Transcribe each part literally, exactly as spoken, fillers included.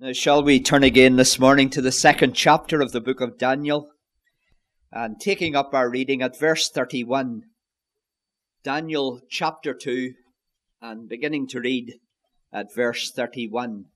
Now, shall we turn again this morning to the second chapter of the book of Daniel, and taking up our reading at verse thirty-one. Daniel chapter two, and beginning to read at verse thirty-one.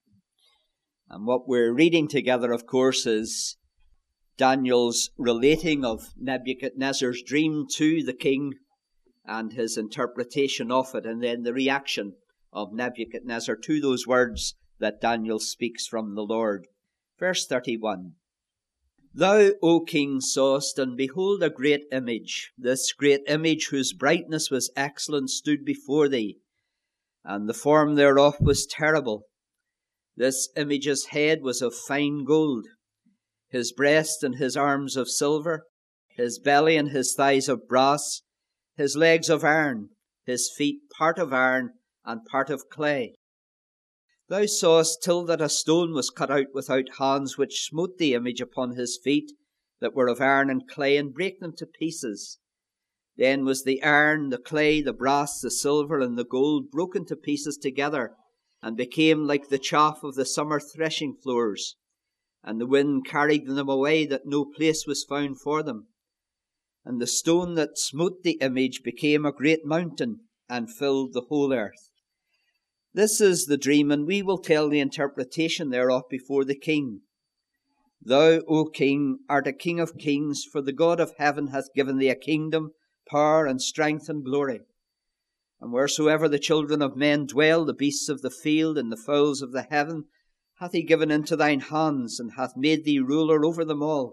And what we're reading together, of course, is Daniel's relating of Nebuchadnezzar's dream to the king and his interpretation of it, and then the reaction of Nebuchadnezzar to those words that Daniel speaks from the Lord. Verse thirty-one. Thou, O king, sawest, and behold a great image. This great image, whose brightness was excellent, stood before thee, and the form thereof was terrible. This image's head was of fine gold, his breast and his arms of silver, his belly and his thighs of brass, his legs of iron, his feet part of iron and part of clay. Thou sawest till that a stone was cut out without hands, which smote the image upon his feet, that were of iron and clay, and brake them to pieces. Then was the iron, the clay, the brass, the silver, and the gold broken to pieces together, and became like the chaff of the summer threshing floors. And the wind carried them away, that no place was found for them. And the stone that smote the image became a great mountain, and filled the whole earth. This is the dream, and we will tell the interpretation thereof before the king. Thou, O king, art a king of kings, for the God of heaven hath given thee a kingdom, power, and strength, and glory. And wheresoever the children of men dwell, the beasts of the field, and the fowls of the heaven, hath he given into thine hands, and hath made thee ruler over them all.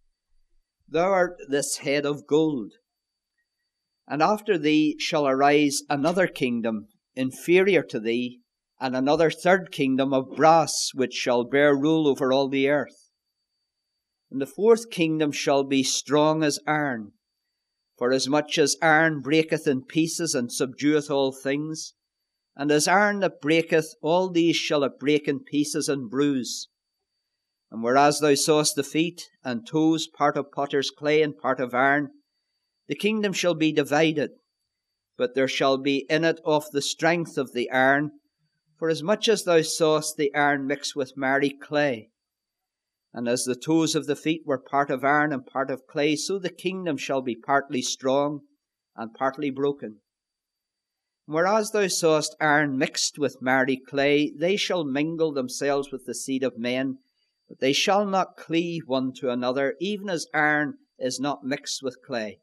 Thou art this head of gold. And after thee shall arise another kingdom, inferior to thee, and another third kingdom of brass, which shall bear rule over all the earth. And the fourth kingdom shall be strong as iron, for as much as iron breaketh in pieces and subdueth all things, and as iron that breaketh, all these shall it break in pieces and bruise. And whereas thou sawest the feet and toes, part of potter's clay and part of iron, the kingdom shall be divided, but there shall be in it of the strength of the iron, for as much as thou sawest the iron mixed with miry clay. And as the toes of the feet were part of iron and part of clay, so the kingdom shall be partly strong and partly broken. Whereas thou sawest iron mixed with miry clay, they shall mingle themselves with the seed of men, but they shall not cleave one to another, even as iron is not mixed with clay.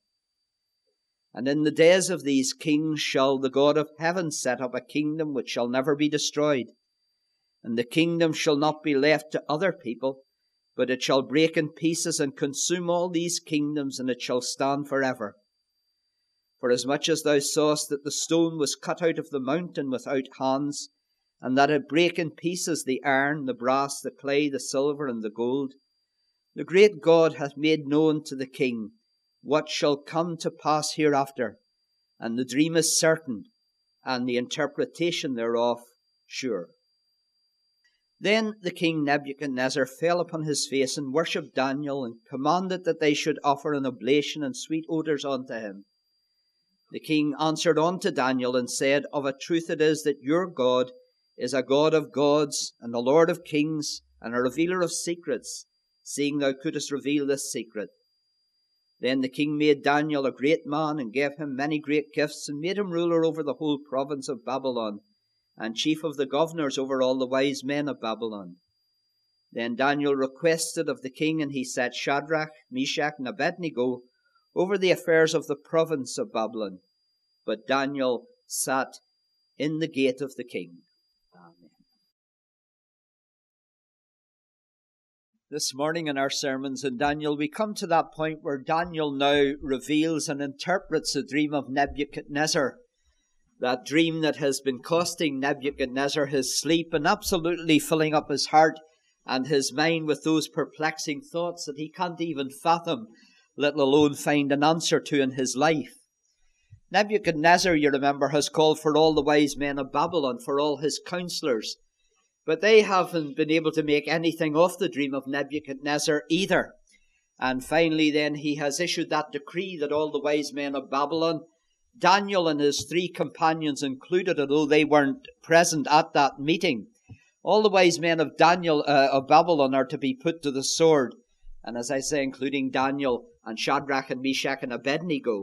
And in the days of these kings shall the God of heaven set up a kingdom which shall never be destroyed. And the kingdom shall not be left to other people, but it shall break in pieces and consume all these kingdoms, and it shall stand forever. For as much as thou sawest that the stone was cut out of the mountain without hands, and that it brake in pieces the iron, the brass, the clay, the silver, and the gold, the great God hath made known to the king what shall come to pass hereafter, and the dream is certain, and the interpretation thereof sure. Then the king Nebuchadnezzar fell upon his face and worshipped Daniel, and commanded that they should offer an oblation and sweet odours unto him. The king answered unto Daniel and said, Of a truth it is that your God is a God of gods, and a Lord of kings, and a revealer of secrets, seeing thou couldest reveal this secret. Then the king made Daniel a great man, and gave him many great gifts, and made him ruler over the whole province of Babylon, and chief of the governors over all the wise men of Babylon. Then Daniel requested of the king, and he set Shadrach, Meshach, and Abednego over the affairs of the province of Babylon. But Daniel sat in the gate of the king. Amen. This morning in our sermons in Daniel, we come to that point where Daniel now reveals and interprets the dream of Nebuchadnezzar. That dream that has been costing Nebuchadnezzar his sleep and absolutely filling up his heart and his mind with those perplexing thoughts that he can't even fathom, let alone find an answer to in his life. Nebuchadnezzar, you remember, has called for all the wise men of Babylon, for all his counselors. But they haven't been able to make anything of the dream of Nebuchadnezzar either. And finally then he has issued that decree that all the wise men of Babylon, Daniel and his three companions included, although they weren't present at that meeting, All the wise men of Daniel, uh, of Babylon are to be put to the sword. And as I say, including Daniel and Shadrach and Meshach and Abednego.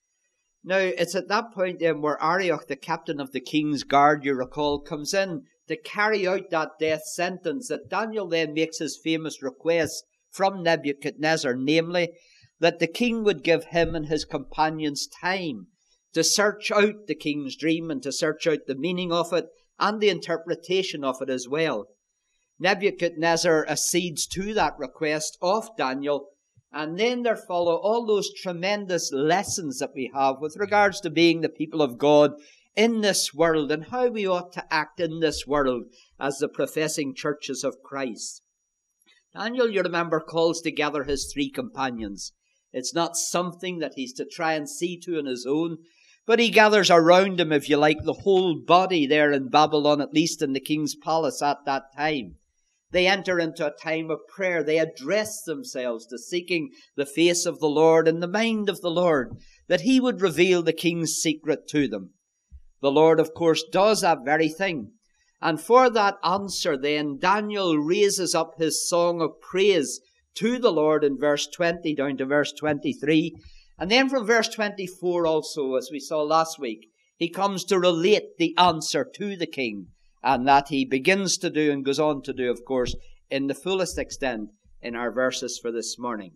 Now, it's at that point then where Arioch, the captain of the king's guard, you recall, comes in to carry out that death sentence, that Daniel then makes his famous request from Nebuchadnezzar, namely, that the king would give him and his companions time to search out the king's dream and to search out the meaning of it and the interpretation of it as well. Nebuchadnezzar accedes to that request of Daniel, and then there follow all those tremendous lessons that we have with regards to being the people of God in this world and how we ought to act in this world as the professing churches of Christ. Daniel, you remember, calls together his three companions. It's not something that he's to try and see to on his own, but he gathers around him, if you like, the whole body there in Babylon, at least in the king's palace at that time. They enter into a time of prayer. They address themselves to seeking the face of the Lord and the mind of the Lord, that he would reveal the king's secret to them. The Lord, of course, does that very thing. And for that answer then, Daniel raises up his song of praise to the Lord in verse twenty down to verse twenty-three. And then from verse twenty-four also, as we saw last week, he comes to relate the answer to the king. And that he begins to do and goes on to do, of course, in the fullest extent in our verses for this morning.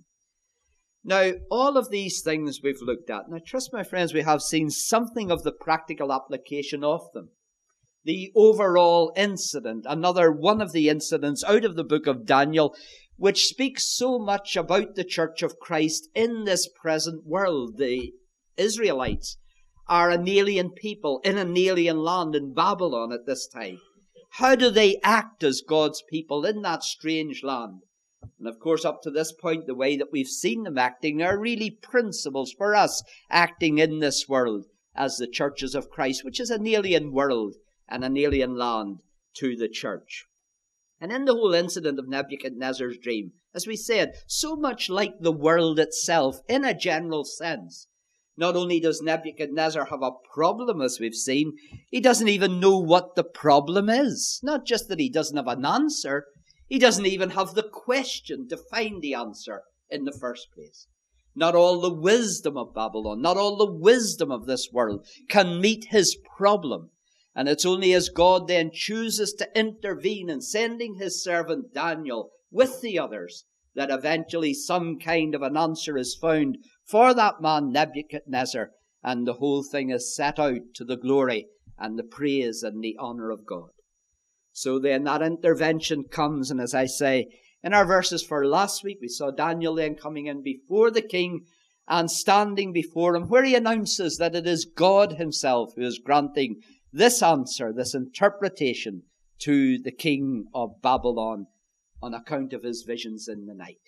Now, all of these things we've looked at, and I trust, my friends, we have seen something of the practical application of them. The overall incident, another one of the incidents out of the book of Daniel, which speaks so much about the church of Christ in this present world. The Israelites are an alien people in an alien land in Babylon at this time. How do they act as God's people in that strange land? And of course, up to this point, the way that we've seen them acting are really principles for us acting in this world as the churches of Christ, which is an alien world and an alien land to the church. And in the whole incident of Nebuchadnezzar's dream, as we said, so much like the world itself in a general sense. Not only does Nebuchadnezzar have a problem, as we've seen, he doesn't even know what the problem is. Not just that he doesn't have an answer, he doesn't even have the question to find the answer in the first place. Not all the wisdom of Babylon, not all the wisdom of this world can meet his problem. And it's only as God then chooses to intervene in sending his servant Daniel with the others that eventually some kind of an answer is found for that man Nebuchadnezzar, and the whole thing is set out to the glory and the praise and the honor of God. So then that intervention comes, and as I say, in our verses for last week, we saw Daniel then coming in before the king and standing before him, where he announces that it is God himself who is granting this answer, this interpretation to the king of Babylon on account of his visions in the night.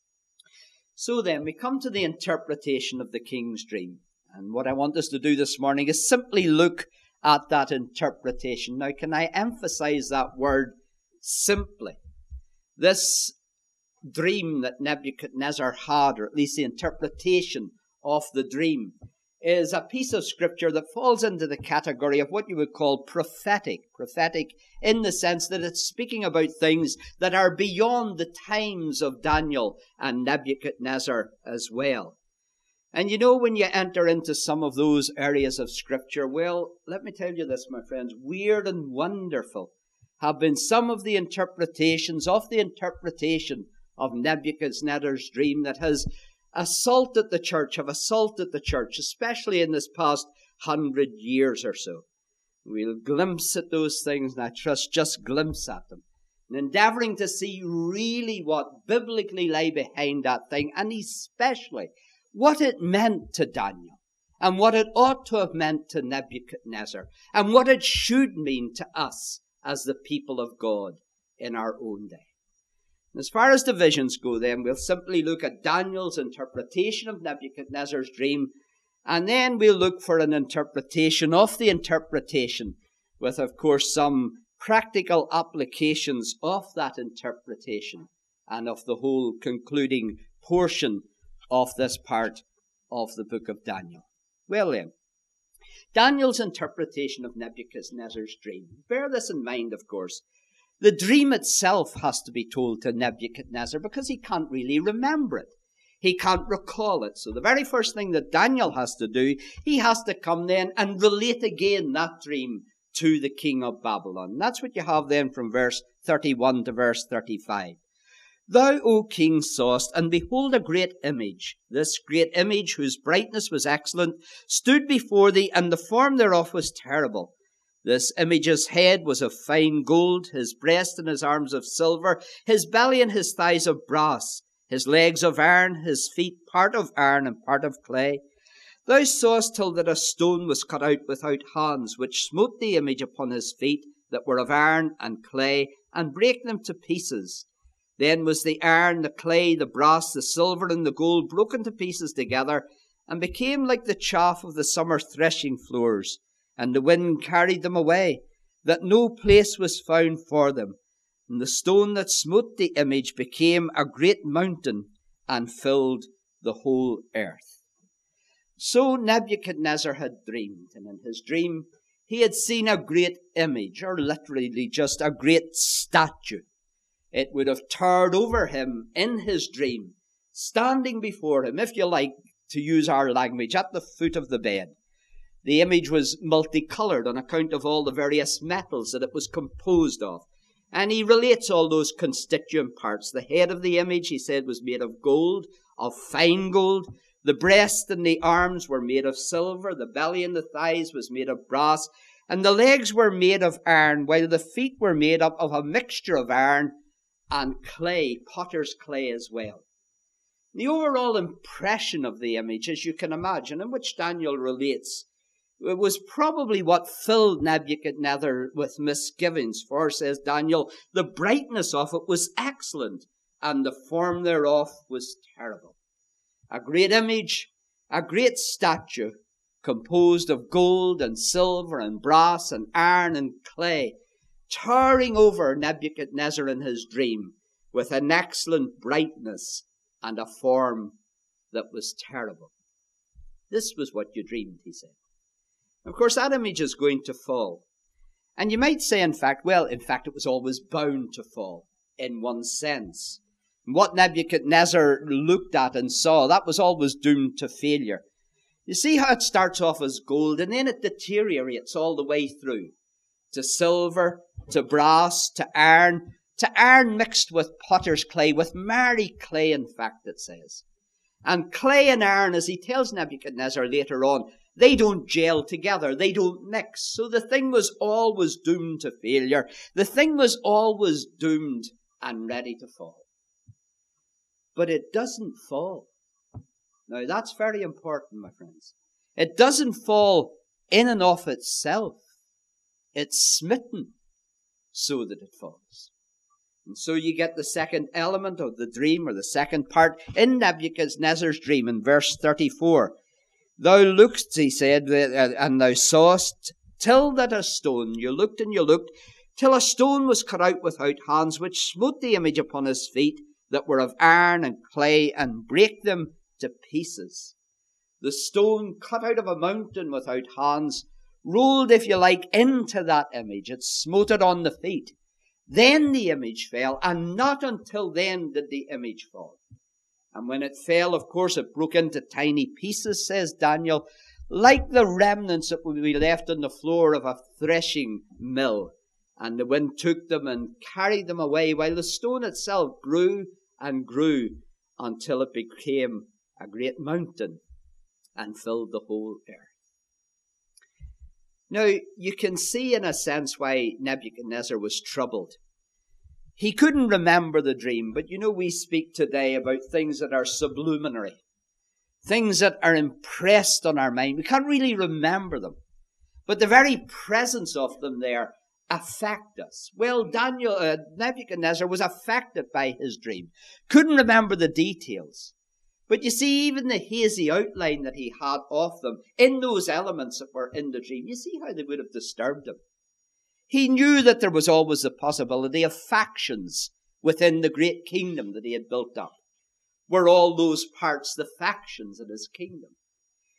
So then we come to the interpretation of the king's dream. And what I want us to do this morning is simply look at that interpretation. Now, can I emphasize that word simply? This dream that Nebuchadnezzar had, or at least the interpretation of the dream, is a piece of scripture that falls into the category of what you would call prophetic. Prophetic in the sense that it's speaking about things that are beyond the times of Daniel and Nebuchadnezzar as well. And you know, when you enter into some of those areas of scripture, well, let me tell you this, my friends, weird and wonderful have been some of the interpretations of the interpretation of Nebuchadnezzar's dream that has assaulted the church, have assaulted the church, especially in this past hundred years or so. We'll glimpse at those things, and I trust just glimpse at them, and endeavoring to see really what biblically lay behind that thing, and especially what it meant to Daniel, and what it ought to have meant to Nebuchadnezzar, and what it should mean to us as the people of God in our own day. As far as the visions go, then, we'll simply look at Daniel's interpretation of Nebuchadnezzar's dream, and then we'll look for an interpretation of the interpretation, with, of course, some practical applications of that interpretation and of the whole concluding portion of this part of the book of Daniel. Well then, Daniel's interpretation of Nebuchadnezzar's dream. Bear this in mind, of course. The dream itself has to be told to Nebuchadnezzar because he can't really remember it. He can't recall it. So the very first thing that Daniel has to do, he has to come then and relate again that dream to the king of Babylon. And that's what you have then from verse thirty-one to verse thirty-five. Thou, O king, sawest, and behold a great image. This great image, whose brightness was excellent, stood before thee, and the form thereof was terrible. This image's head was of fine gold, his breast and his arms of silver, his belly and his thighs of brass, his legs of iron, his feet part of iron and part of clay. Thou sawest till that a stone was cut out without hands, which smote the image upon his feet, that were of iron and clay, and brake them to pieces. Then was the iron, the clay, the brass, the silver, and the gold broken to pieces together, and became like the chaff of the summer threshing floors, and the wind carried them away, that no place was found for them. And the stone that smote the image became a great mountain, and filled the whole earth. So Nebuchadnezzar had dreamed, and in his dream he had seen a great image, or literally just a great statue. It would have towered over him in his dream, standing before him, if you like, to use our language, at the foot of the bed. The image was multicolored on account of all the various metals that it was composed of. And he relates all those constituent parts. The head of the image, he said, was made of gold, of fine gold. The breast and the arms were made of silver. The belly and the thighs was made of brass. And the legs were made of iron, while the feet were made up of a mixture of iron and clay, potter's clay as well. The overall impression of the image, as you can imagine, in which Daniel relates, it was probably what filled Nebuchadnezzar with misgivings. For, says Daniel, the brightness of it was excellent, and the form thereof was terrible. A great image, a great statue, composed of gold and silver and brass and iron and clay, towering over Nebuchadnezzar in his dream, with an excellent brightness and a form that was terrible. This was what you dreamed, he said. Of course, that image is going to fall. And you might say, in fact, well, in fact, it was always bound to fall, in one sense. What Nebuchadnezzar looked at and saw, that was always doomed to failure. You see how it starts off as gold, and then it deteriorates all the way through, to silver, to brass, to iron, to iron mixed with potter's clay, with marry clay, in fact, it says. And clay and iron, as he tells Nebuchadnezzar later on, they don't gel together, they don't mix. So the thing was always doomed to failure. The thing was always doomed and ready to fall. But it doesn't fall. Now that's very important, my friends. It doesn't fall in and of itself. It's smitten so that it falls. And so you get the second element of the dream, or the second part, in Nebuchadnezzar's dream in verse thirty-four. Thou looked, he said, and thou sawest, till that a stone, you looked and you looked, till a stone was cut out without hands, which smote the image upon his feet, that were of iron and clay, and brake them to pieces. The stone cut out of a mountain without hands, rolled, if you like, into that image. It smote it on the feet. Then the image fell, and not until then did the image fall. And when it fell, of course, it broke into tiny pieces, says Daniel, like the remnants that would be left on the floor of a threshing mill. And the wind took them and carried them away, while the stone itself grew and grew until it became a great mountain and filled the whole earth. Now, you can see in a sense why Nebuchadnezzar was troubled. He couldn't remember the dream, but you know we speak today about things that are sublunary, things that are impressed on our mind. We can't really remember them, but the very presence of them there affect us. Well, Daniel, uh, Nebuchadnezzar was affected by his dream, couldn't remember the details. But you see, even the hazy outline that he had of them, in those elements that were in the dream, you see how they would have disturbed him. He knew that there was always the possibility of factions within the great kingdom that he had built up. Were all those parts the factions in his kingdom?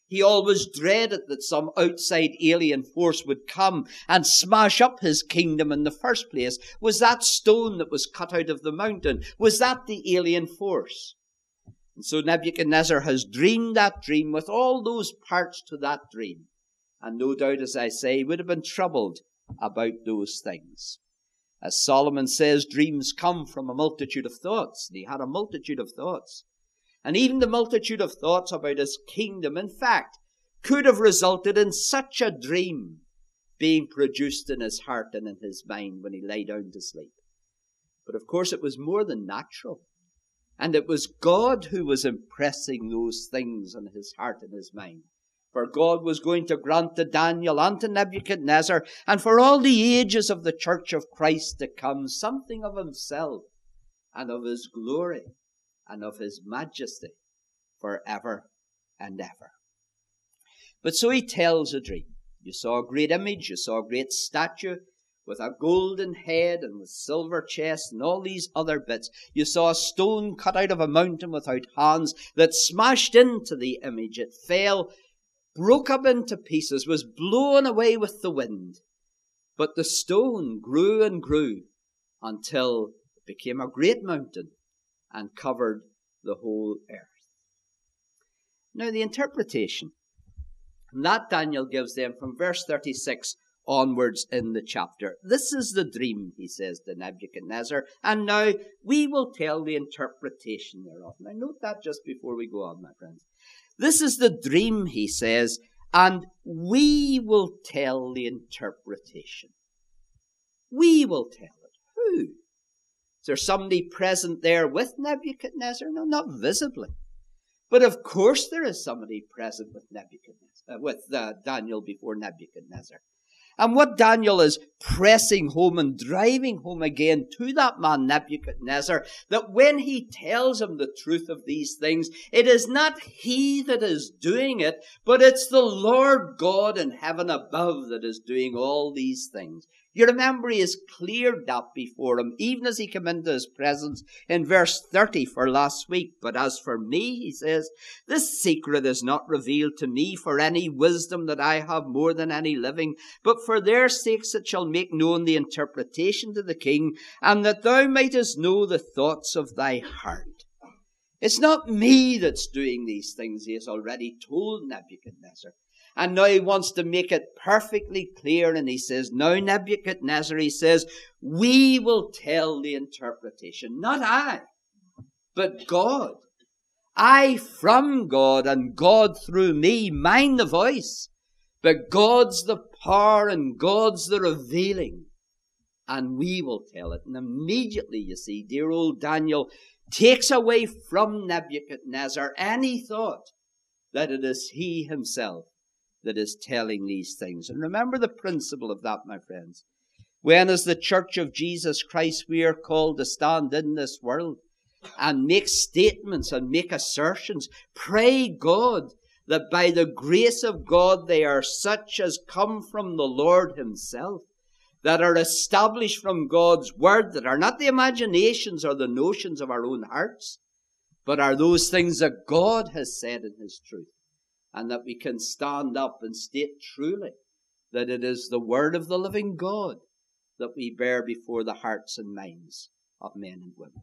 He always dreaded that some outside alien force would come and smash up his kingdom in the first place. Was that stone that was cut out of the mountain? Was that the alien force? And so Nebuchadnezzar has dreamed that dream with all those parts to that dream. And no doubt, as I say, would have been troubled about those things. As Solomon says, dreams come from a multitude of thoughts. And he had a multitude of thoughts. And even the multitude of thoughts about his kingdom, in fact, could have resulted in such a dream being produced in his heart and in his mind when he lay down to sleep. But of course it was more than natural. And it was God who was impressing those things on his heart and his mind. For God was going to grant to Daniel and to Nebuchadnezzar and for all the ages of the church of Christ to come something of himself and of his glory and of his majesty forever and ever. But so he tells a dream. You saw a great image, you saw a great statue with a golden head and with silver chest and all these other bits. You saw a stone cut out of a mountain without hands that smashed into the image. It fell, broke up into pieces, was blown away with the wind. But the stone grew and grew until it became a great mountain and covered the whole earth. Now the interpretation, and that Daniel gives them from verse thirty-six onwards in the chapter. This is the dream, he says to Nebuchadnezzar, and now we will tell the interpretation thereof. Now note that just before we go on, my friends. This is the dream, he says, and we will tell the interpretation. We will tell it. Who? Is there somebody present there with Nebuchadnezzar? No, not visibly. But of course there is somebody present with Nebuchadnezzar, uh, with uh, Daniel before Nebuchadnezzar. And what Daniel is pressing home and driving home again to that man Nebuchadnezzar, that when he tells him the truth of these things, it is not he that is doing it, but it's the Lord God in heaven above that is doing all these things. You remember he has cleared that before him, even as he came into his presence in verse thirty for last week. But as for me, he says, this secret is not revealed to me for any wisdom that I have more than any living, but for their sakes it shall make known the interpretation to the king, and that thou mightest know the thoughts of thy heart. It's not me that's doing these things, he has already told Nebuchadnezzar. And now he wants to make it perfectly clear, and he says, now Nebuchadnezzar, he says, we will tell the interpretation. Not I, but God. I from God, and God through me. Mine the voice, but God's the power, and God's the revealing. And we will tell it. And immediately, you see, dear old Daniel takes away from Nebuchadnezzar any thought that it is he himself that is telling these things. And remember the principle of that, my friends. When as the Church of Jesus Christ we are called to stand in this world and make statements and make assertions, pray God that by the grace of God they are such as come from the Lord himself, that are established from God's word, that are not the imaginations or the notions of our own hearts, but are those things that God has said in his truth. And that we can stand up and state truly that it is the word of the living God that we bear before the hearts and minds of men and women.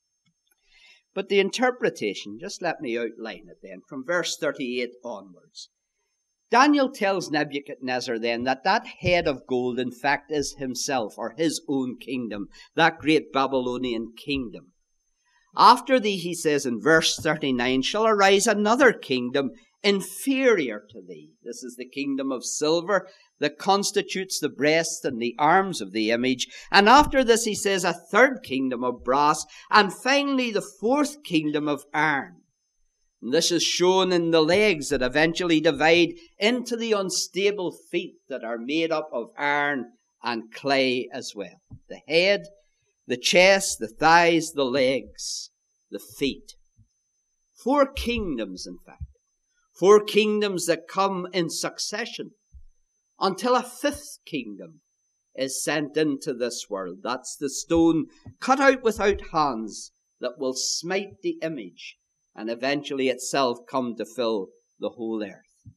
But the interpretation, just let me outline it then, from verse thirty-eight onwards. Daniel tells Nebuchadnezzar then that that head of gold in fact is himself, or his own kingdom, that great Babylonian kingdom. After thee, he says in verse thirty-nine, shall arise another kingdom inferior to thee. This is the kingdom of silver that constitutes the breast and the arms of the image. And after this, he says, a third kingdom of brass, and finally the fourth kingdom of iron. And this is shown in the legs that eventually divide into the unstable feet that are made up of iron and clay as well. The head, the chest, the thighs, the legs, the feet. Four kingdoms, in fact. Four kingdoms that come in succession until a fifth kingdom is sent into this world. That's the stone cut out without hands that will smite the image and eventually itself come to fill the whole earth.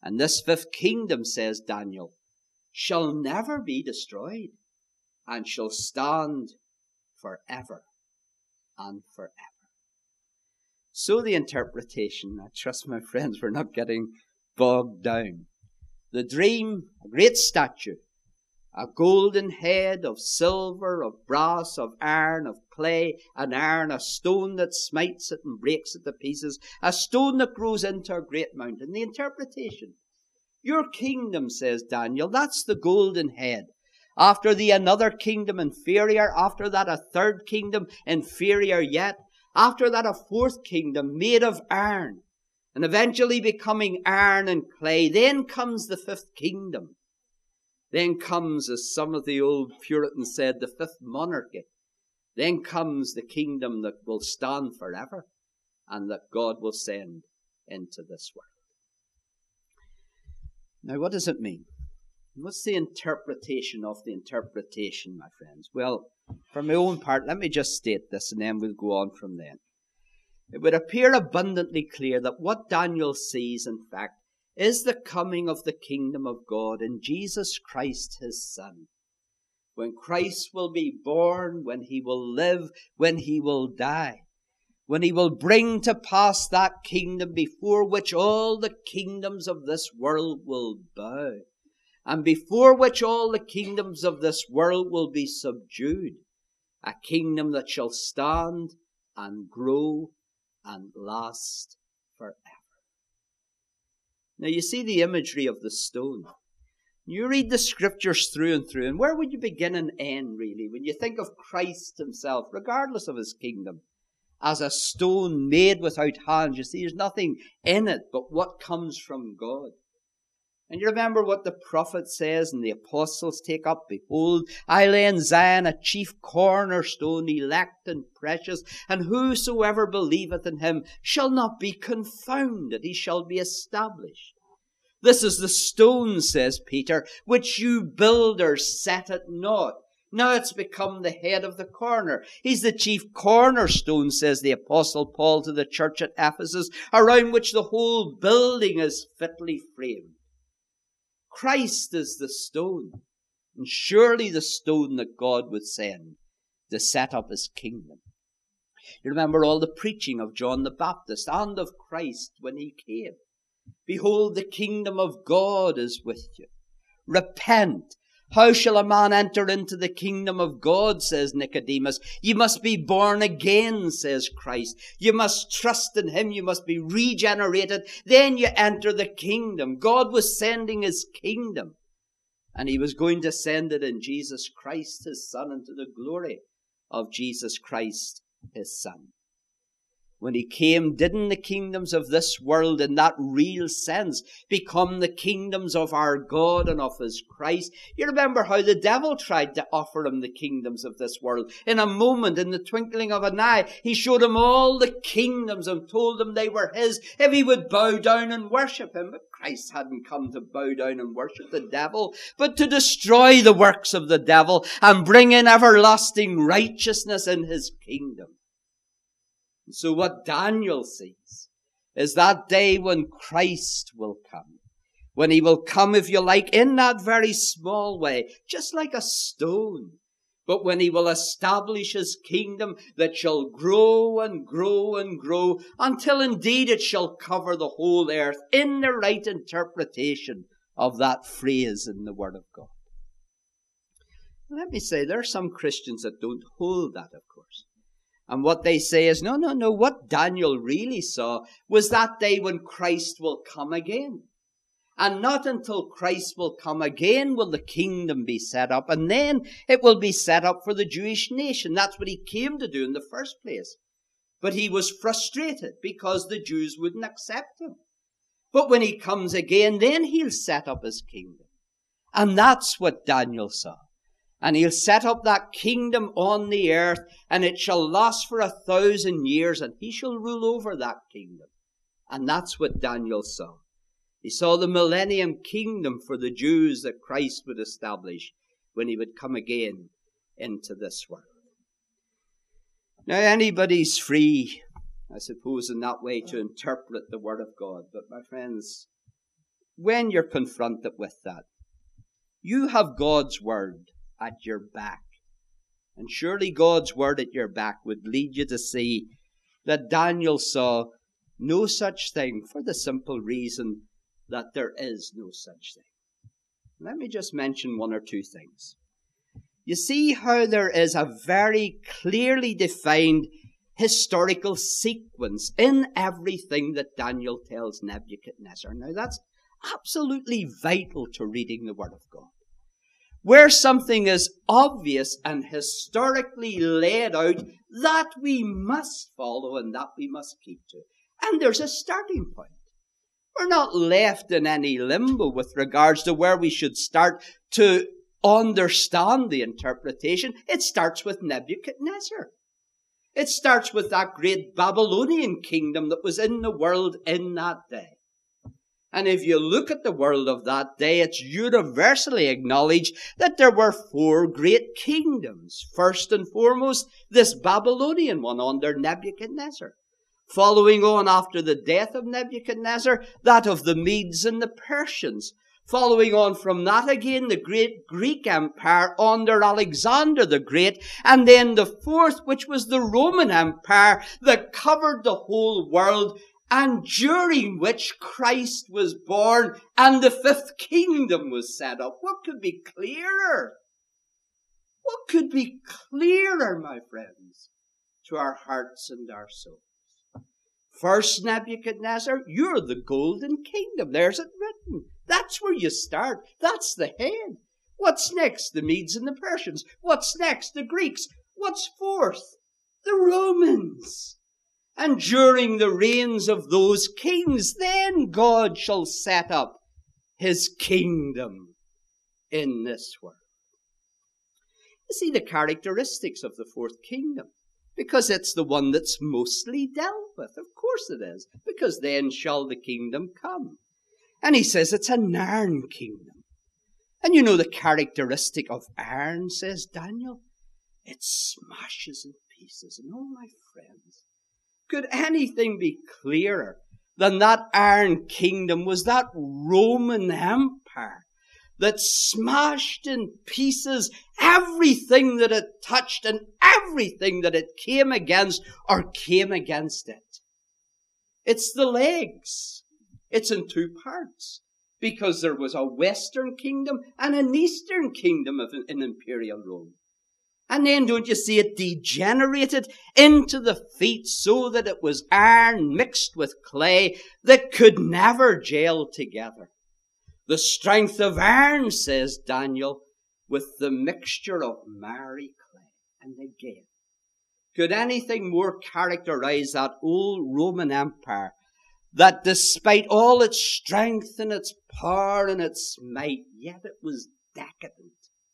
And this fifth kingdom, says Daniel, shall never be destroyed, and shall stand forever and forever. So the interpretation, I trust my friends we're not getting bogged down. The dream, a great statue, a golden head of silver, of brass, of iron, of clay, and iron, a stone that smites it and breaks it to pieces, a stone that grows into a great mountain. The interpretation, your kingdom, says Daniel, that's the golden head. After thee another kingdom inferior, after that a third kingdom inferior yet, after that a fourth kingdom made of iron, and eventually becoming iron and clay. Then comes the fifth kingdom. Then comes, as some of the old Puritans said, the fifth monarchy. Then comes the kingdom that will stand forever and that God will send into this world. Now, what does it mean? What's the interpretation of the interpretation, my friends? Well, for my own part, let me just state this and then we'll go on from then. It would appear abundantly clear that what Daniel sees, in fact, is the coming of the kingdom of God in Jesus Christ, his Son. When Christ will be born, when he will live, when he will die, when he will bring to pass that kingdom before which all the kingdoms of this world will bow, and before which all the kingdoms of this world will be subdued, a kingdom that shall stand and grow and last forever. Now you see the imagery of the stone. You read the scriptures through and through, and where would you begin and end, really, when you think of Christ himself, regardless of his kingdom, as a stone made without hands? You see, there's nothing in it but what comes from God. And you remember what the prophet says and the apostles take up. Behold, I lay in Zion a chief cornerstone, elect and precious, and whosoever believeth in him shall not be confounded. He shall be established. This is the stone, says Peter, which you builders set at naught. Now it's become the head of the corner. He's the chief cornerstone, says the apostle Paul to the church at Ephesus, around which the whole building is fitly framed. Christ is the stone, and surely the stone that God would send to set up his kingdom. You remember all the preaching of John the Baptist and of Christ when he came. Behold, the kingdom of God is with you. Repent. How shall a man enter into the kingdom of God, says Nicodemus. You must be born again, says Christ. You must trust in him. You must be regenerated. Then you enter the kingdom. God was sending his kingdom, and he was going to send it in Jesus Christ, his Son, into the glory of Jesus Christ, his Son. When he came, didn't the kingdoms of this world in that real sense become the kingdoms of our God and of his Christ? You remember how the devil tried to offer him the kingdoms of this world. In a moment, in the twinkling of an eye, he showed him all the kingdoms and told him they were his if he would bow down and worship him. But Christ hadn't come to bow down and worship the devil, but to destroy the works of the devil and bring in everlasting righteousness in his kingdom. So what Daniel sees is that day when Christ will come. When he will come, if you like, in that very small way, just like a stone. But when he will establish his kingdom that shall grow and grow and grow until indeed it shall cover the whole earth in the right interpretation of that phrase in the Word of God. Let me say, there are some Christians that don't hold that, of course. And what they say is, no, no, no, what Daniel really saw was that day when Christ will come again. And not until Christ will come again will the kingdom be set up. And then it will be set up for the Jewish nation. That's what he came to do in the first place. But he was frustrated because the Jews wouldn't accept him. But when he comes again, then he'll set up his kingdom. And that's what Daniel saw. And he'll set up that kingdom on the earth, and it shall last for a thousand years, and he shall rule over that kingdom. And that's what Daniel saw. He saw the millennium kingdom for the Jews that Christ would establish when he would come again into this world. Now, anybody's free, I suppose, in that way to interpret the Word of God. But my friends, when you're confronted with that, you have God's word at your back. And surely God's word at your back would lead you to see that Daniel saw no such thing, for the simple reason that there is no such thing. Let me just mention one or two things. You see how there is a very clearly defined historical sequence in everything that Daniel tells Nebuchadnezzar. Now that's absolutely vital to reading the Word of God. Where something is obvious and historically laid out, that we must follow and that we must keep to. And there's a starting point. We're not left in any limbo with regards to where we should start to understand the interpretation. It starts with Nebuchadnezzar. It starts with that great Babylonian kingdom that was in the world in that day. And if you look at the world of that day, it's universally acknowledged that there were four great kingdoms. First and foremost, this Babylonian one under Nebuchadnezzar. Following on after the death of Nebuchadnezzar, that of the Medes and the Persians. Following on from that again, the great Greek Empire under Alexander the Great. And then the fourth, which was the Roman Empire that covered the whole world, and during which Christ was born and the fifth kingdom was set up. What could be clearer? What could be clearer, my friends, to our hearts and our souls? First, Nebuchadnezzar, you're the golden kingdom. There's it written. That's where you start. That's the head. What's next? The Medes and the Persians. What's next? The Greeks. What's fourth? The Romans. And during the reigns of those kings, then God shall set up his kingdom in this world. You see the characteristics of the fourth kingdom, because it's the one that's mostly dealt with. Of course it is, because then shall the kingdom come. And he says it's an iron kingdom. And you know the characteristic of iron, says Daniel? It smashes in pieces. And oh, my friends, could anything be clearer than that iron kingdom was that Roman Empire that smashed in pieces everything that it touched and everything that it came against or came against it. It's the legs. It's in two parts, because there was a Western kingdom and an Eastern kingdom of in Imperial Rome. And then, don't you see, it degenerated into the feet so that it was iron mixed with clay that could never gel together. The strength of iron, says Daniel, with the mixture of miry clay. And again, could anything more characterize that old Roman Empire that despite all its strength and its power and its might, yet it was decadent?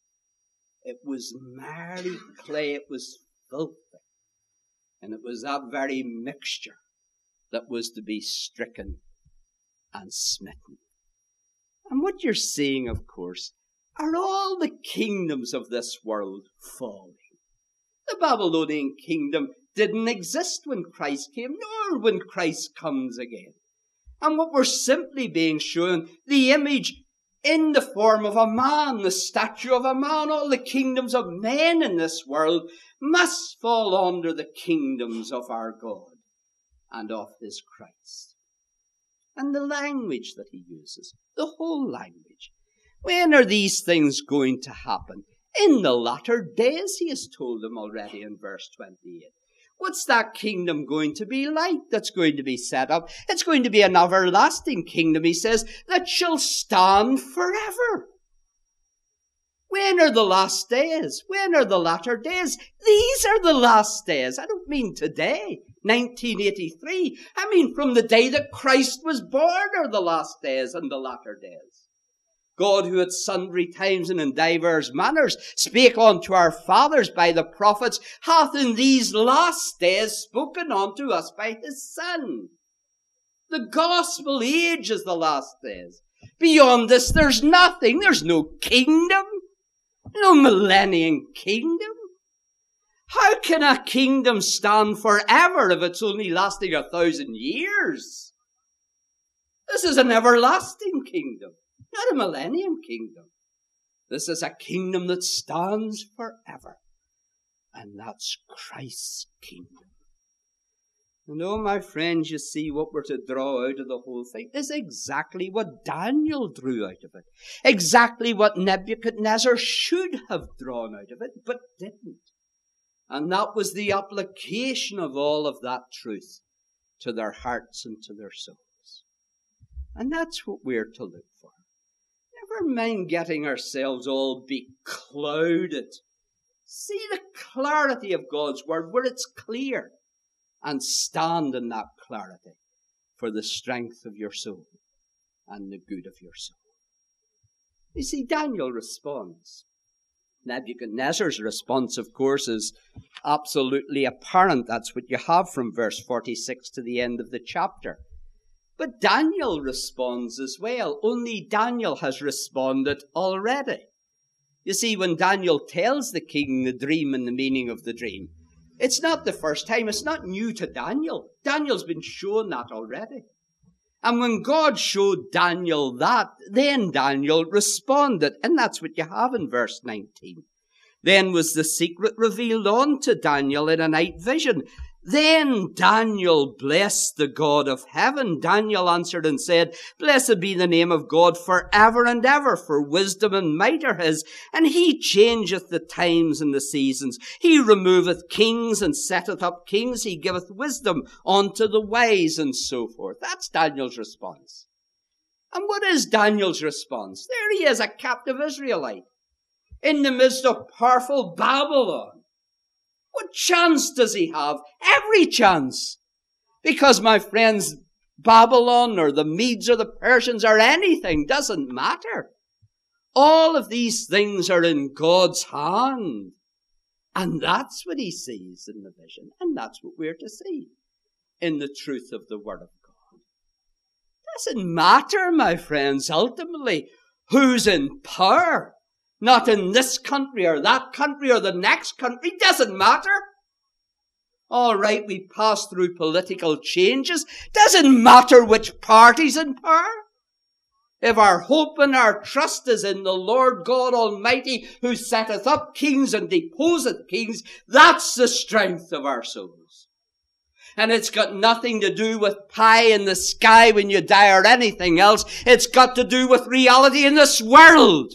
It was miry clay, it was filthy. And it was that very mixture that was to be stricken and smitten. And what you're seeing, of course, are all the kingdoms of this world falling. The Babylonian kingdom didn't exist when Christ came, nor when Christ comes again. And what we're simply being shown, the image in the form of a man, the statue of a man, all the kingdoms of men in this world must fall under the kingdoms of our God and of his Christ. And the language that he uses, the whole language. When are these things going to happen? In the latter days, he has told them already in verse twenty-eight. What's that kingdom going to be like that's going to be set up? It's going to be an everlasting kingdom, he says, that shall stand forever. When are the last days? When are the latter days? These are the last days. I don't mean today, nineteen eighty-three. I mean from the day that Christ was born are the last days and the latter days. God, who at sundry times and in divers manners spake unto our fathers by the prophets, hath in these last days spoken unto us by his Son. The gospel age is the last days. Beyond this, there's nothing. There's no kingdom, no millennium kingdom. How can a kingdom stand forever if it's only lasting a thousand years? This is an everlasting kingdom, not a millennium kingdom. This is a kingdom that stands forever. And that's Christ's kingdom. And oh, my friends, you see, what we're to draw out of the whole thing is exactly what Daniel drew out of it. Exactly what Nebuchadnezzar should have drawn out of it, but didn't. And that was the application of all of that truth to their hearts and to their souls. And that's what we're to look for. Never mind getting ourselves all beclouded. See the clarity of God's word where it's clear, and stand in that clarity for the strength of your soul and the good of your soul. You see, Daniel responds. Nebuchadnezzar's response, of course, is absolutely apparent. That's what you have from verse forty-six to the end of the chapter. But Daniel responds as well. Only Daniel has responded already. You see, when Daniel tells the king the dream and the meaning of the dream, it's not the first time. It's not new to Daniel. Daniel's been shown that already. And when God showed Daniel that, then Daniel responded. And that's what you have in verse nineteen. Then was the secret revealed unto Daniel in a night vision. Then Daniel blessed the God of heaven. Daniel answered and said, Blessed be the name of God for ever and ever, for wisdom and might are his. And he changeth the times and the seasons. He removeth kings and setteth up kings. He giveth wisdom unto the wise, and so forth. That's Daniel's response. And what is Daniel's response? There he is, a captive Israelite, in the midst of powerful Babylon. What chance does he have? Every chance. Because, my friends, Babylon or the Medes or the Persians or anything doesn't matter. All of these things are in God's hand. And that's what he sees in the vision. And that's what we're to see in the truth of the Word of God. It doesn't matter, my friends, ultimately, who's in power. Not in this country or that country or the next country. It doesn't matter. All right, we pass through political changes. Doesn't matter which party's in power. If our hope and our trust is in the Lord God Almighty, who setteth up kings and deposeth kings, that's the strength of our souls. And it's got nothing to do with pie in the sky when you die or anything else. It's got to do with reality in this world.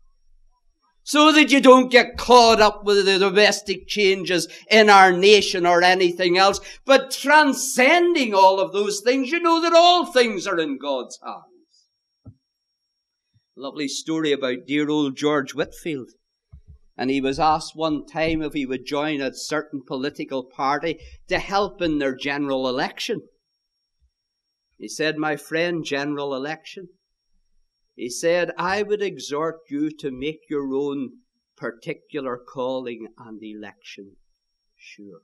So that you don't get caught up with the domestic changes in our nation or anything else. But transcending all of those things, you know that all things are in God's hands. Lovely story about dear old George Whitefield. And he was asked one time if he would join a certain political party to help in their general election. He said, my friend, general election. He said, I would exhort you to make your own particular calling and election sure.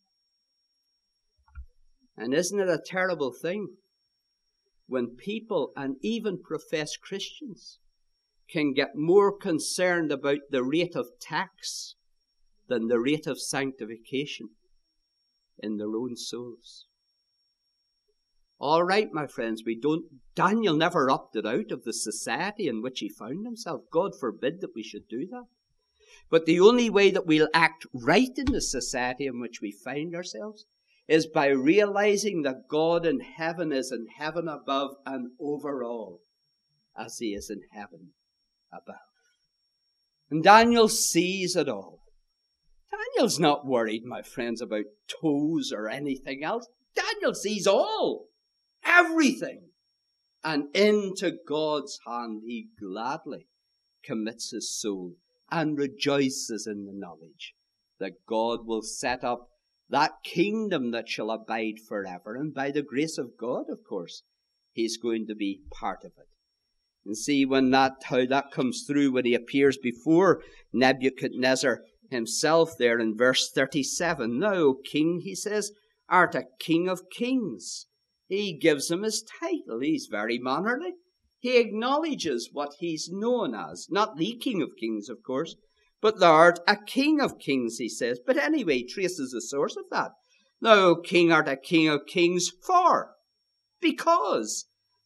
And isn't it a terrible thing when people, and even professed Christians, can get more concerned about the rate of tax than the rate of sanctification in their own souls? All right, my friends, we don't, Daniel never opted out of the society in which he found himself. God forbid that we should do that. But the only way that we'll act right in the society in which we find ourselves is by realizing that God in heaven is in heaven above and over all, as he is in heaven above. And Daniel sees it all. Daniel's not worried, my friends, about toes or anything else. Daniel sees all. Everything. And into God's hand he gladly commits his soul and rejoices in the knowledge that God will set up that kingdom that shall abide forever. And by the grace of God, of course, he's going to be part of it. And see when that, how that comes through when he appears before Nebuchadnezzar himself there in verse thirty-seven. Now, O king, he says, art a king of kings. He gives him his title. He's very mannerly. He acknowledges what he's known as. Not the King of Kings, of course, but thou art a King of Kings, he says. But anyway, traces the source of that. Now, O king, art a King of Kings, for, because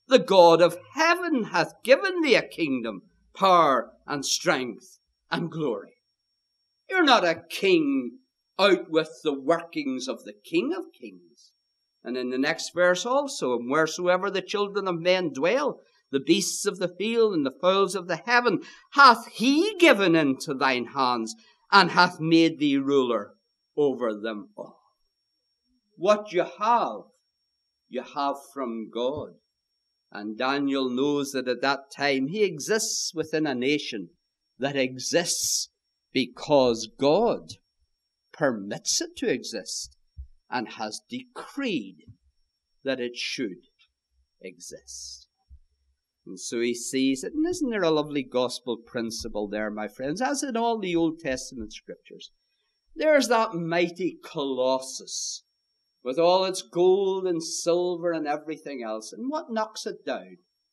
The God of heaven hath given thee a kingdom, power and strength and glory. You're not a king out with the workings of the King of Kings. And in the next verse also, and wheresoever the children of men dwell, the beasts of the field and the fowls of the heaven, hath he given into thine hands, and hath made thee ruler over them all. What you have, you have from God. And Daniel knows that at that time he exists within a nation that exists because God permits it to exist and has decreed that it should exist. And so he sees it. And isn't there a lovely gospel principle there, my friends? As in all the Old Testament scriptures, there's that mighty colossus with all its gold and silver and everything else. And what knocks it down?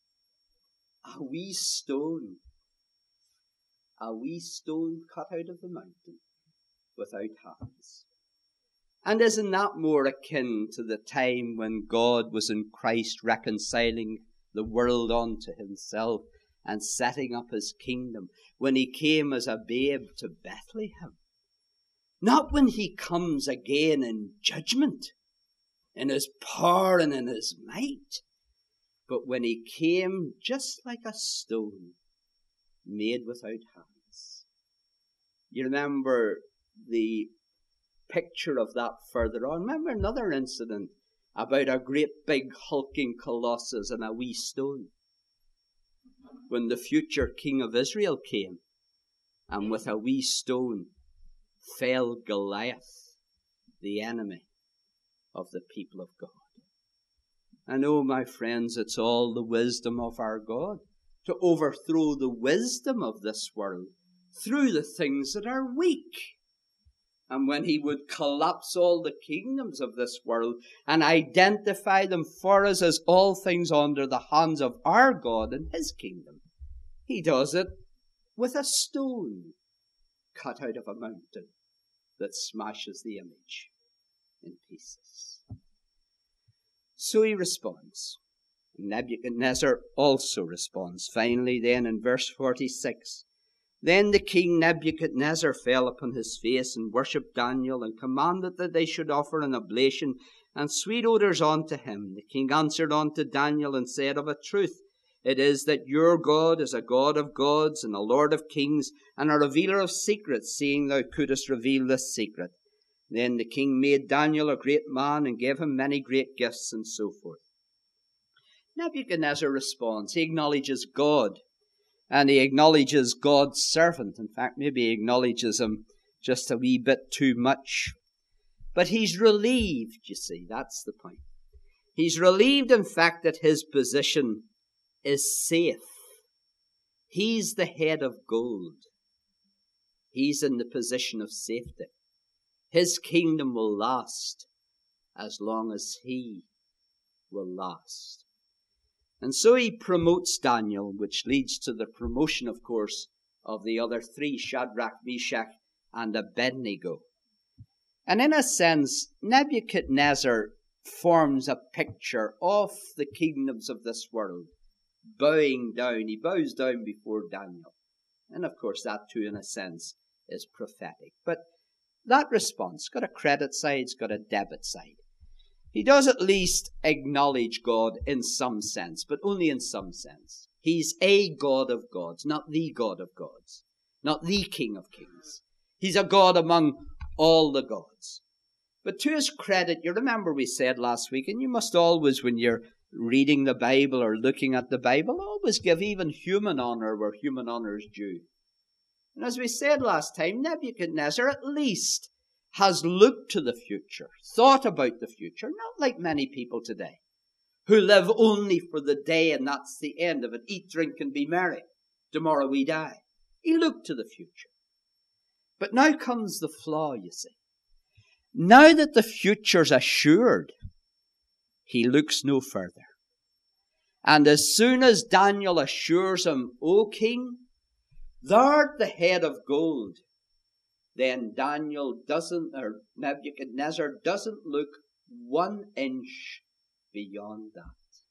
A wee stone. A wee stone cut out of the mountain without hands. And isn't that more akin to the time when God was in Christ reconciling the world unto himself and setting up his kingdom, when he came as a babe to Bethlehem? Not when he comes again in judgment, in his power and in his might, but when he came just like a stone made without hands. You remember the picture of that further on. Remember another incident about a great big hulking colossus and a wee stone. When the future king of Israel came, and with a wee stone fell Goliath, the enemy of the people of God. And oh, my friends, it's all the wisdom of our God to overthrow the wisdom of this world through the things that are weak. And when he would collapse all the kingdoms of this world and identify them for us as all things under the hands of our God and his kingdom, he does it with a stone cut out of a mountain that smashes the image in pieces. So he responds. Nebuchadnezzar also responds. Finally then in verse forty-six, then the king Nebuchadnezzar fell upon his face and worshipped Daniel and commanded that they should offer an oblation and sweet odours unto him. The king answered unto Daniel and said, of a truth, it is that your God is a God of gods and a Lord of kings and a revealer of secrets, seeing thou couldest reveal this secret. Then the king made Daniel a great man and gave him many great gifts and so forth. Nebuchadnezzar responds. He acknowledges God. And he acknowledges God's servant. In fact, maybe he acknowledges him just a wee bit too much. But he's relieved, you see. That's the point. He's relieved, in fact, that his position is safe. He's the head of gold. He's in the position of safety. His kingdom will last as long as he will last. And so he promotes Daniel, which leads to the promotion, of course, of the other three, Shadrach, Meshach, and Abednego. And in a sense, Nebuchadnezzar forms a picture of the kingdoms of this world, bowing down. He bows down before Daniel. And of course, that too, in a sense, is prophetic. But that response got a credit side, it's got a debit side. He does at least acknowledge God in some sense, but only in some sense. He's a God of gods, not the God of gods, not the King of kings. He's a God among all the gods. But to his credit, you remember we said last week, and you must always, when you're reading the Bible or looking at the Bible, always give even human honor where human honor is due. And as we said last time, Nebuchadnezzar at least has looked to the future, thought about the future, not like many people today, who live only for the day and that's the end of it. Eat, drink, and be merry. Tomorrow we die. He looked to the future. But now comes the flaw, you see. Now that the future's assured, he looks no further. And as soon as Daniel assures him, O king, thou art the head of gold, then Daniel doesn't, or Nebuchadnezzar doesn't look one inch beyond that.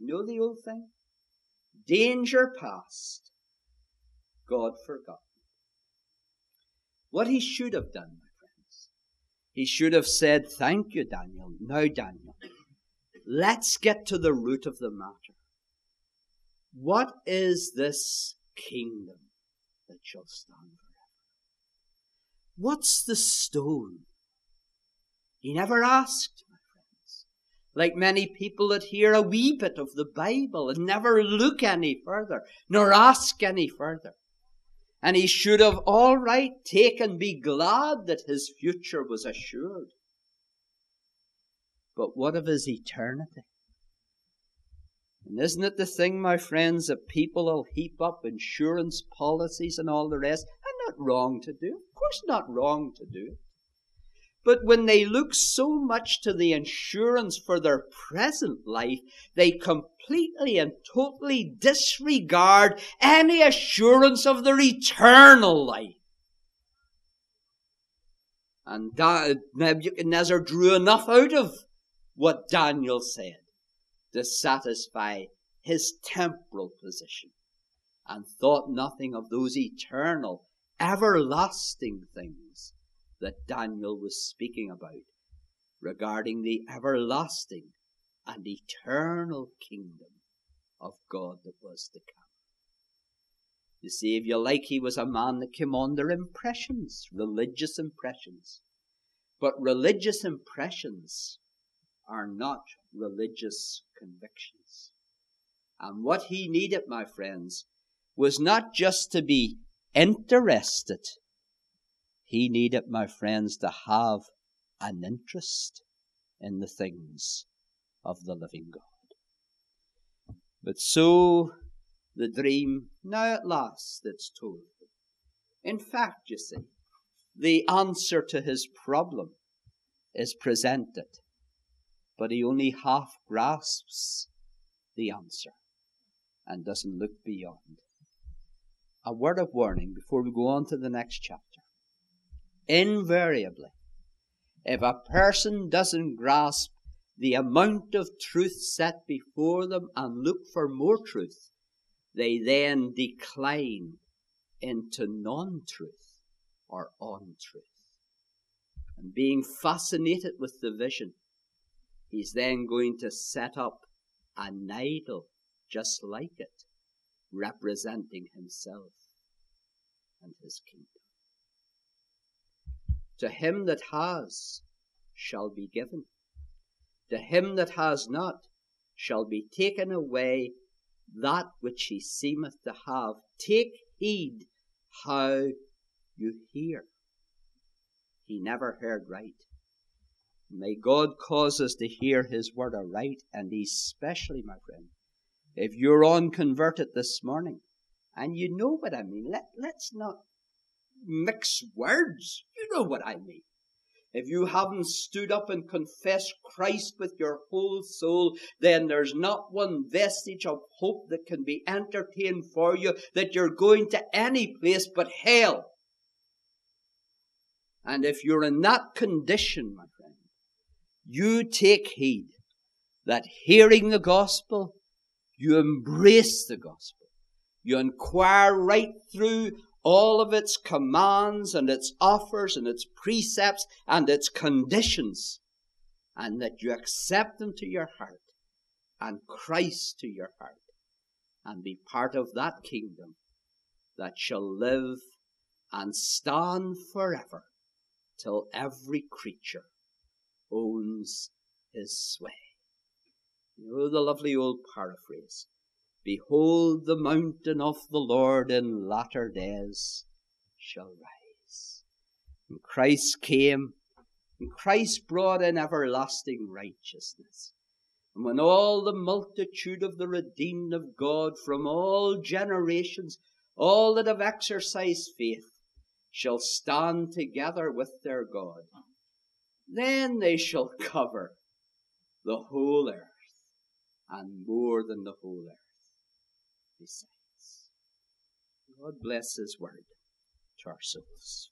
You know the old thing? Danger past, God forgotten. What he should have done, my friends, he should have said, thank you, Daniel. Now, Daniel, let's get to the root of the matter. What is this kingdom that shall stand forever? What's the stone? He never asked, my friends. Like many people that hear a wee bit of the Bible and never look any further, nor ask any further. And he should have all right taken, be glad that his future was assured. But what of his eternity? And isn't it the thing, my friends, that people will heap up insurance policies and all the rest? And not wrong to do. Of course not wrong to do it. But when they look so much to the insurance for their present life, they completely and totally disregard any assurance of their eternal life. And Nebuchadnezzar drew enough out of what Daniel said to satisfy his temporal position, and thought nothing of those eternal, everlasting things that Daniel was speaking about regarding the everlasting and eternal kingdom of God that was to come. You see, if you like, he was a man that came under impressions, religious impressions. But religious impressions are not religious convictions. And what he needed, my friends, was not just to be interested. He needed, my friends, to have an interest in the things of the living God. But so the dream, now at last it's told. In fact, you see, the answer to his problem is presented, but he only half grasps the answer and doesn't look beyond. A word of warning before we go on to the next chapter. Invariably, if a person doesn't grasp the amount of truth set before them and look for more truth, they then decline into non-truth or untruth. And being fascinated with the vision, he's then going to set up an idol just like it, representing himself and his kingdom. To him that has shall be given. To him that has not shall be taken away that which he seemeth to have. Take heed how you hear. He never heard right. May God cause us to hear his word aright, and especially, my friend, if you're unconverted this morning, and you know what I mean, let, let's not mix words. You know what I mean. If you haven't stood up and confessed Christ with your whole soul, then there's not one vestige of hope that can be entertained for you that you're going to any place but hell. And if you're in that condition, my friend, you take heed that hearing the gospel, you embrace the gospel. You inquire right through all of its commands and its offers and its precepts and its conditions, and that you accept them to your heart and Christ to your heart, and be part of that kingdom that shall live and stand forever till every creature owns his sway. You know the lovely old paraphrase, behold, the mountain of the Lord in latter days shall rise. And Christ came, and Christ brought in everlasting righteousness. And when all the multitude of the redeemed of God from all generations, all that have exercised faith, shall stand together with their God, then they shall cover the whole earth, and more than the whole earth besides. God bless his word to our souls.